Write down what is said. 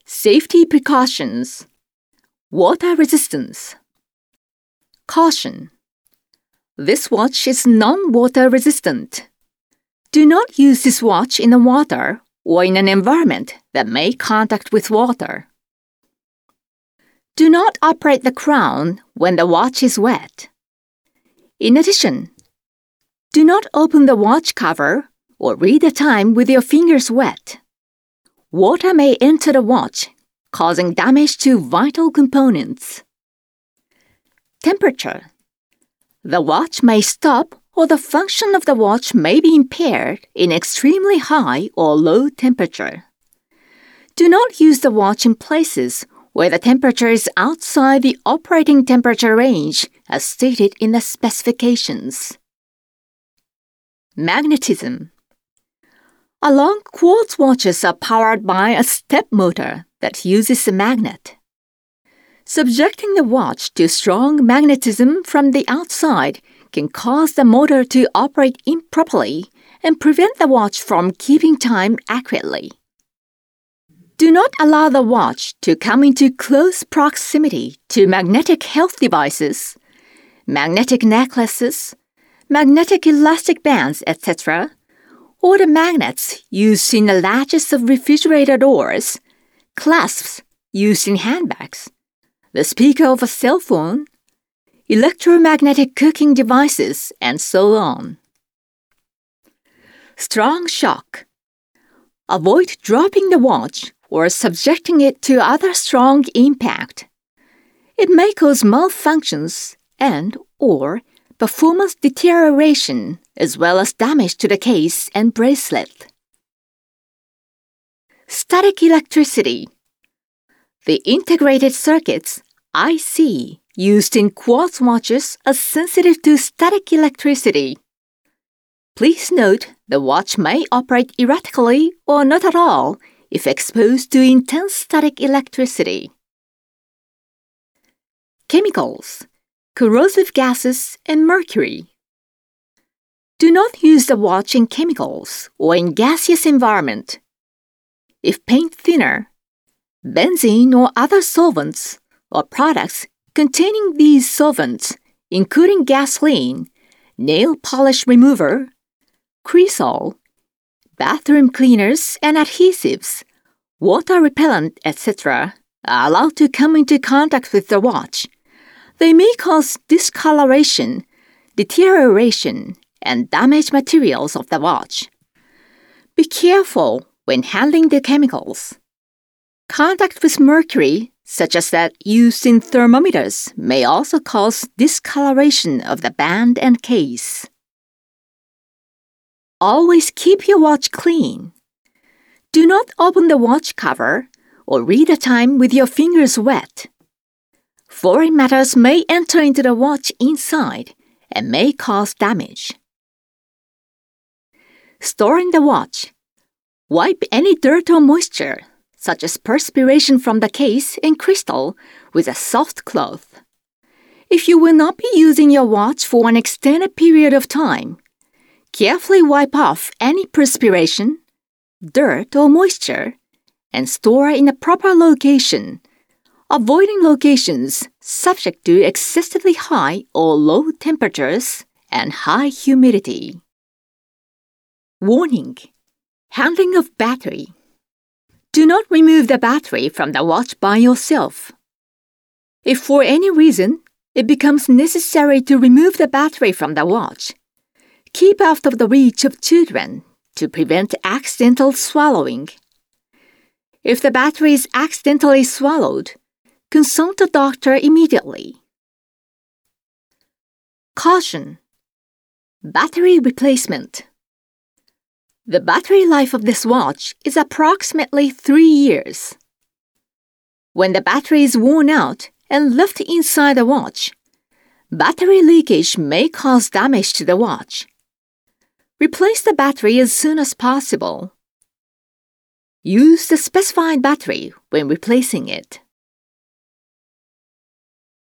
Safety precautions. Water resistance. Caution. This watch is non-water resistant. Do not use this watch in the water or in an environment that may contact with water. Do not operate the crown when the watch is wet. In addition, do not open the watch cover or read the time with your fingers wet. Water may enter the watch, causing damage to vital components. Temperature. The watch may stop or the function of the watch may be impaired in extremely high or low temperature. Do not use the watch in places where the temperature is outside the operating temperature range as stated in the specifications. Magnetism. Along quartz watches are powered by a step motor that uses a magnet. Subjecting the watch to strong magnetism from the outside can cause the motor to operate improperly and prevent the watch from keeping time accurately. Do not allow the watch to come into close proximity to magnetic health devices, magnetic necklaces, magnetic elastic bands, etc., or the magnets used in the latches of refrigerator doors, clasps used in handbags, the speaker of a cell phone, electromagnetic cooking devices, and so on. Strong shock. Avoid dropping the watch or subjecting it to other strong impact. It may cause malfunctions and/or performance deterioration as well as damage to the case and bracelet. Static electricity. The integrated circuits, IC, used in quartz watches are sensitive to static electricity. Please note the watch may operate erratically or not at all if exposed to intense static electricity. Chemicals, corrosive gases, and mercury. Do not use the watch in chemicals or in gaseous environment. If paint thinner, benzene or other solvents or products containing these solvents, including gasoline, nail polish remover, Cresol, bathroom cleaners and adhesives, water repellent, etc., are allowed to come into contact with the watch, they may cause discoloration, deterioration, and damage materials of the watch. Be careful when handling the chemicals. Contact with mercury, such as that used in thermometers, may also cause discoloration of the band and case. Always keep your watch clean. Do not open the watch cover or read the time with your fingers wet. Foreign matters may enter into the watch inside and may cause damage. Storing the watch. Wipe any dirt or moisture, such as perspiration from the case and crystal, with a soft cloth. If you will not be using your watch for an extended period of time, carefully wipe off any perspiration, dirt, or moisture, and store in a proper location, avoiding locations subject to excessively high or low temperatures and high humidity. Warning: handling of battery. Do not remove the battery from the watch by yourself. If for any reason it becomes necessary to remove the battery from the watch, keep out of the reach of children to prevent accidental swallowing. If the battery is accidentally swallowed, consult a doctor immediately. Caution: battery replacement. The battery life of this watch is approximately 3 years. When the battery is worn out and left inside the watch, battery leakage may cause damage to the watch. Replace the battery as soon as possible. Use the specified battery when replacing it.